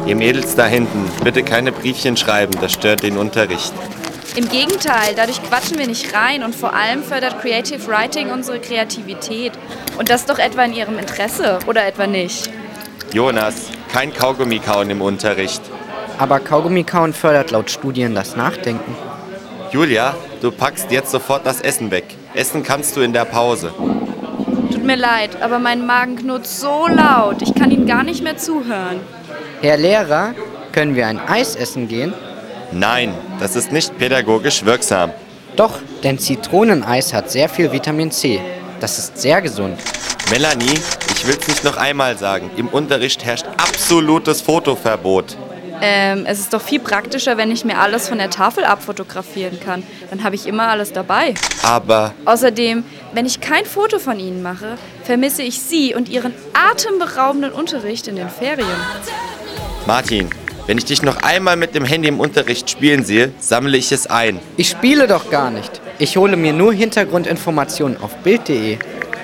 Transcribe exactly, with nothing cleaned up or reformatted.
Ihr Mädels da hinten, bitte keine Briefchen schreiben, das stört den Unterricht. Im Gegenteil, dadurch quatschen wir nicht rein und vor allem fördert Creative Writing unsere Kreativität. Und das doch etwa in Ihrem Interesse, oder etwa nicht? Jonas, kein Kaugummi kauen im Unterricht. Aber Kaugummi kauen fördert laut Studien das Nachdenken. Julia, du packst jetzt sofort das Essen weg. Essen kannst du in der Pause. Tut mir leid, aber mein Magen knurrt so laut, ich kann Ihnen gar nicht mehr zuhören. Herr Lehrer, können wir ein Eis essen gehen? Nein, das ist nicht pädagogisch wirksam. Doch, denn Zitroneneis hat sehr viel Vitamin C. Das ist sehr gesund. Melanie, ich will's nicht noch einmal sagen. Im Unterricht herrscht absolutes Fotoverbot. Ähm, es ist doch viel praktischer, wenn ich mir alles von der Tafel abfotografieren kann. Dann habe ich immer alles dabei. Aber... Außerdem, wenn ich kein Foto von Ihnen mache, vermisse ich Sie und Ihren atemberaubenden Unterricht in den Ferien. Martin, wenn ich dich noch einmal mit dem Handy im Unterricht spielen sehe, sammle ich es ein. Ich spiele doch gar nicht. Ich hole mir nur Hintergrundinformationen auf Bild punkt de.